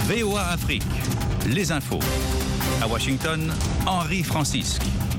VOA Afrique, les infos. À Washington, Henri Francisque.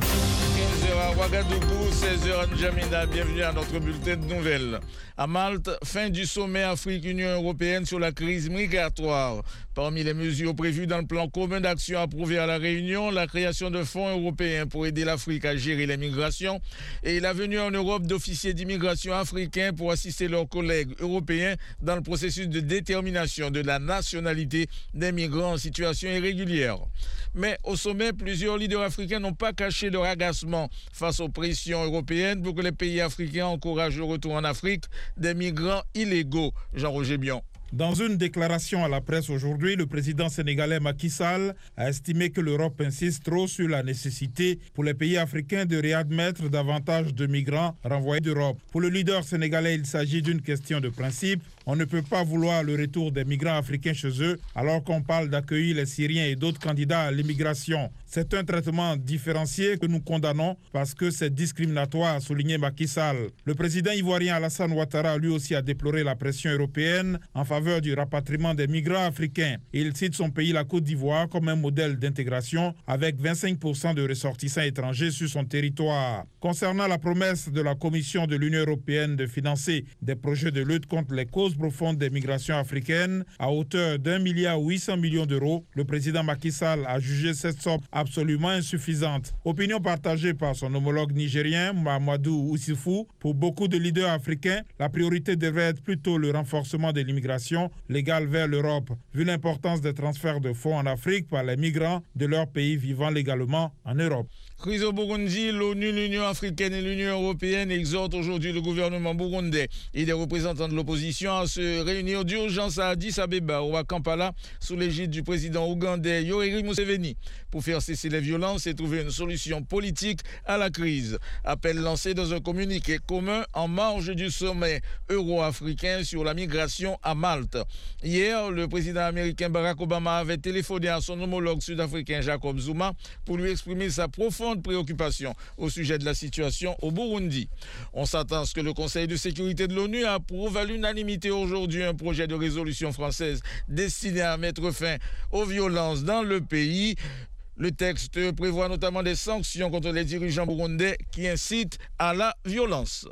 15h à Ouagadougou, 16h à N'Djamena. Bienvenue à notre bulletin de nouvelles. À Malte, fin du sommet Afrique-Union européenne sur la crise migratoire. Parmi les mesures prévues dans le plan commun d'action approuvé à la Réunion, la création de fonds européens pour aider l'Afrique à gérer les migrations et la venue en Europe d'officiers d'immigration africains pour assister leurs collègues européens dans le processus de détermination de la nationalité des migrants en situation irrégulière. Mais au sommet, plusieurs leaders africains n'ont pas caché leur agacement face aux pressions européennes pour que les pays africains encouragent le retour en Afrique des migrants illégaux. Jean-Roger Bion. Dans une déclaration à la presse aujourd'hui, le président sénégalais Macky Sall a estimé que l'Europe insiste trop sur la nécessité pour les pays africains de réadmettre davantage de migrants renvoyés d'Europe. Pour le leader sénégalais, il s'agit d'une question de principe. On ne peut pas vouloir le retour des migrants africains chez eux alors qu'on parle d'accueillir les Syriens et d'autres candidats à l'immigration. C'est un traitement différencié que nous condamnons parce que c'est discriminatoire, a souligné Macky Sall. Le président ivoirien Alassane Ouattara lui aussi a déploré la pression européenne en faveur du rapatriement des migrants africains. Il cite son pays, la Côte d'Ivoire, comme un modèle d'intégration avec 25% de ressortissants étrangers sur son territoire. Concernant la promesse de la Commission de l'Union européenne de financer des projets de lutte contre les causes profondes des migrations africaines à hauteur d'1,8 milliard d'euros, le président Macky Sall a jugé cette somme absolument insuffisante. Opinion partagée par son homologue nigérien Mahamadou Issoufou. Pour beaucoup de leaders africains, la priorité devrait être plutôt le renforcement de l'immigration légale vers l'Europe, vu l'importance des transferts de fonds en Afrique par les migrants de leur pays vivant légalement en Europe. Crise au Burundi, l'ONU, l'Union africaine et l'Union européenne exhortent aujourd'hui le gouvernement burundais et des représentants de l'opposition à se réunir d'urgence à Addis Abeba ou à Kampala sous l'égide du président ougandais Yoweri Museveni pour faire cesser les violences et trouver une solution politique à la crise. Appel lancé dans un communiqué commun en marge du sommet euro-africain sur la migration à Malte. Hier, le président américain Barack Obama avait téléphoné à son homologue sud-africain Jacob Zuma pour lui exprimer sa profonde préoccupation au sujet de la situation au Burundi. On s'attend à ce que le Conseil de sécurité de l'ONU approuve à l'unanimité aujourd'hui un projet de résolution française destiné à mettre fin aux violences dans le pays. Le texte prévoit notamment des sanctions contre les dirigeants burundais qui incitent à la violence.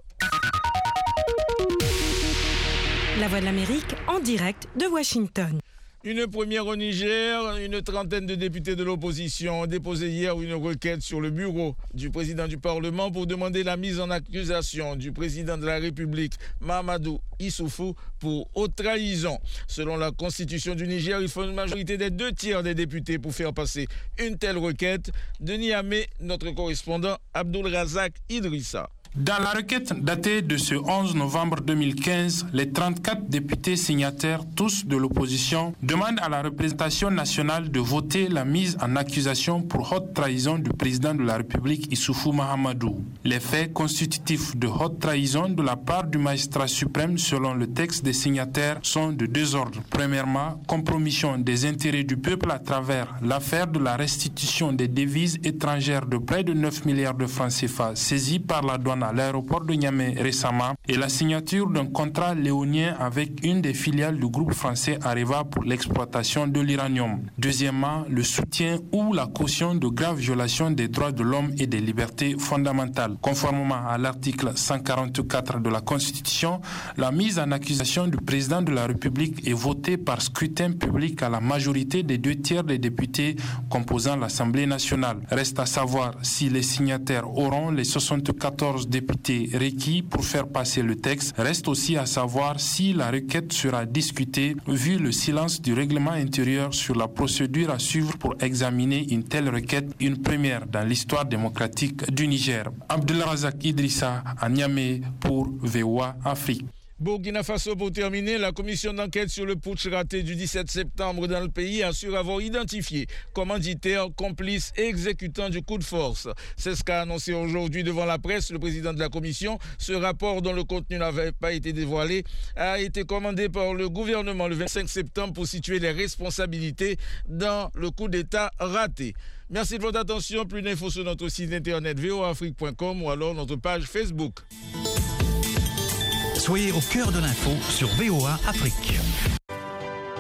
La Voix de l'Amérique en direct de Washington. Une première au Niger, une trentaine de députés de l'opposition ont déposé hier une requête sur le bureau du président du Parlement pour demander la mise en accusation du président de la République, Mahamadou Issoufou, pour haute trahison. Selon la constitution du Niger, il faut une majorité des 2/3 des députés pour faire passer une telle requête. De Niamey, notre correspondant Abdul Razak Idrissa. Dans la requête datée de ce 11 novembre 2015, les 34 députés signataires, tous de l'opposition, demandent à la représentation nationale de voter la mise en accusation pour haute trahison du président de la République Issoufou Mahamadou. Les faits constitutifs de haute trahison de la part du magistrat suprême, selon le texte des signataires, sont de deux ordres. Premièrement, compromission des intérêts du peuple à travers l'affaire de la restitution des devises étrangères de près de 9 milliards de francs CFA saisies par la douane à l'aéroport de Niamey récemment et la signature d'un contrat léonien avec une des filiales du groupe français Areva pour l'exploitation de l'uranium. Deuxièmement, le soutien ou la caution de graves violations des droits de l'homme et des libertés fondamentales. Conformément à l'article 144 de la Constitution, la mise en accusation du président de la République est votée par scrutin public à la majorité des 2/3 des députés composant l'Assemblée nationale. Reste à savoir si les signataires auront les 74 députés requis pour faire passer le texte. Reste aussi à savoir si la requête sera discutée vu le silence du règlement intérieur sur la procédure à suivre pour examiner une telle requête, une première dans l'histoire démocratique du Niger. Abdullah Razak Idrissa à Niamey pour VOA Afrique. Burkina Faso, pour terminer, la commission d'enquête sur le putsch raté du 17 septembre dans le pays assure avoir identifié commanditaire, complice et exécutant du coup de force. C'est ce qu'a annoncé aujourd'hui devant la presse le président de la commission. Ce rapport, dont le contenu n'avait pas été dévoilé, a été commandé par le gouvernement le 25 septembre pour situer les responsabilités dans le coup d'État raté. Merci de votre attention. Plus d'infos sur notre site internet voafrique.com ou alors notre page Facebook. Soyez au cœur de l'info sur VOA Afrique.